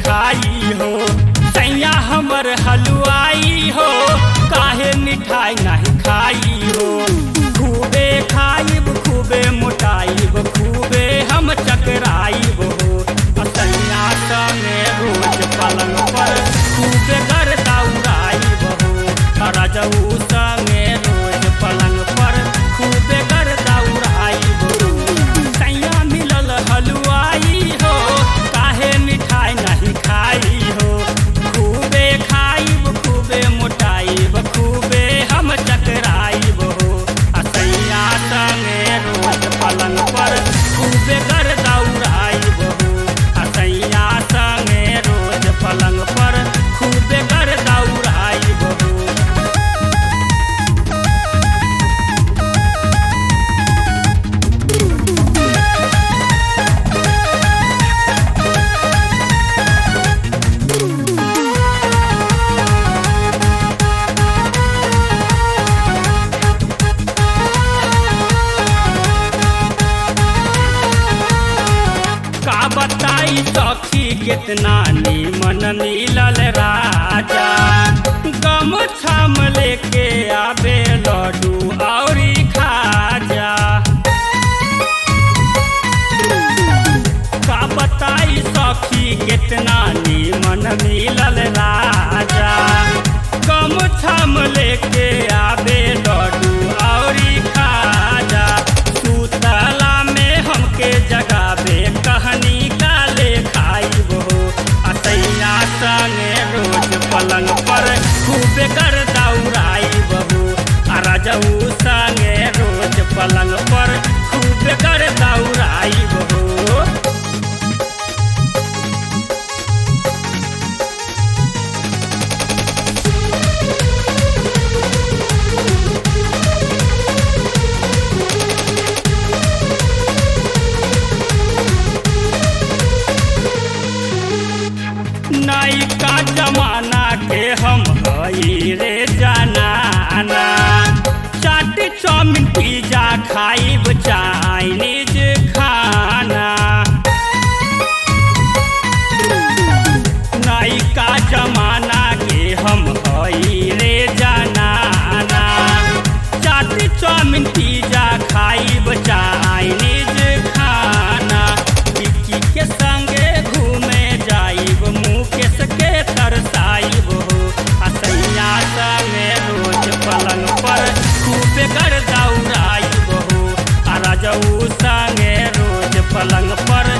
खाई हो। सैया हमर हलवाई हो, काहे मिठाई नहीं खाई हो। खूबे खाइब खूबे मोटाइब, खूबे हम चकराइब हो। सैया संगे रोज पलंग पर खूबे गर्दा उड़ाइब हो। रजऊ संगे रोज पलंग पर खूबे गर्दा उड़ाइब हो। सैया मिलल हलवाई हो, काहे मिठाई नहीं खाई हो। खूबे खाइब खूबे मोटाइब, खूबे हम चकराइब हो। सैया संगे रोज पलंग पर खूबे गर्दा उड़ाइब हो। सैया संगे रोज पलंग पर खूबे गर्दा उड़ाइब हो। का बताई सखी कितना नीमन मिलल राजा। गमछा में लेके आवे लड्डू औरी खाजा। का बताई सखी कितना नीमन मिलल राजा। गमछा में लेके आवे लड्डू औरी खाजा। सुतला में हमके जगावे कहनी काले खाइब हो। सैया संगे रोज पलंग पर खूबे गर्दा उड़ाइब हो। रजऊ संगे रोज पलंग पर खूबे गर्दा उड़ाइब हो। नयका जमाना के हम हई रे जनाना। चाट चाउमीन पिज्जा खाइब चाइनीज खाना। नयका जमाना के हम हई रे जनाना। चाट चाउमीन पिज्जा खाइब चाइनीज खाना। विक्की के संगे घूमे जाइब, मुकेश के तरसाइब हो। सैया संगे रोज पलंग पर खूबे गर्दा उड़ाइब हो। रजऊ संगे रोज पलंग पर